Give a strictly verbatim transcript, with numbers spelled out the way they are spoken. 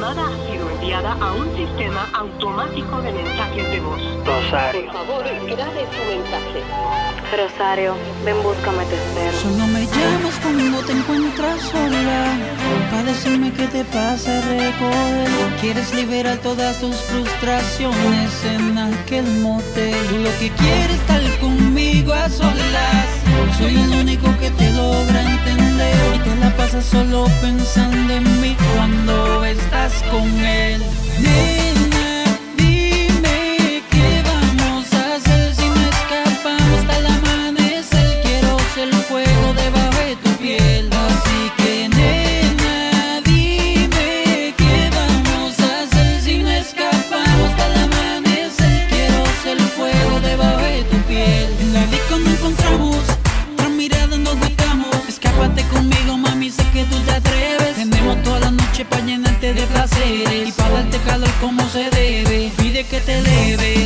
llamada ha sido enviada a un sistema automático de mensajes de voz. Rosario. Por favor, grabe su mensaje. Rosario, ven, búscame, te espero. Solo me llamas cuando te encuentras sola, para decirme qué te pasa, recoger. Quieres liberar todas tus frustraciones en aquel motel. Tú lo que quieres es estar conmigo a solas. Soy el único que te logra entender y te la pasas solo pensando en mí cuando estás con él. Nena, dime qué vamos a hacer si no escapamos hasta el amanecer. Quiero ser el fuego debajo de tu piel. Así que nena, dime qué vamos a hacer si no escapamos hasta el amanecer. Quiero ser el fuego debajo de tu piel. En la disco nos encontramos, tras miradas nos buscamos. Escápate conmigo, mami, sé que tú te atreves. Tenemos toda la noche para llenarte de placeres y para darte calor como se debe. Pide que te eleve.